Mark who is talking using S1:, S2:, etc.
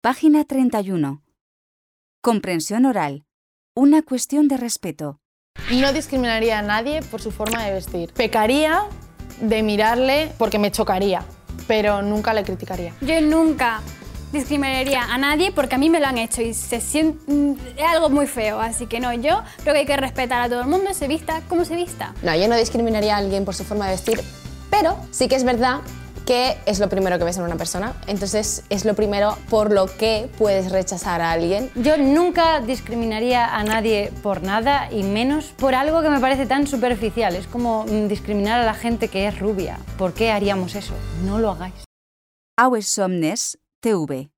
S1: Página 31. Comprensión oral. Una cuestión de respeto.
S2: No discriminaría a nadie por su forma de vestir. Pecaría de mirarle porque me chocaría, pero nunca le criticaría.
S3: Yo nunca discriminaría a nadie porque a mí me lo han hecho y es algo muy feo, así que no, yo creo que hay que respetar a todo el mundo, se vista como se vista.
S4: No, yo no discriminaría a alguien por su forma de vestir, pero sí que es verdad que es lo primero que ves en una persona, entonces es lo primero por lo que puedes rechazar a alguien.
S5: Yo nunca discriminaría a nadie por nada y menos por algo que me parece tan superficial. Es como discriminar a la gente que es rubia. ¿Por qué haríamos eso? No lo hagáis.
S1: Aues Somnes, TV.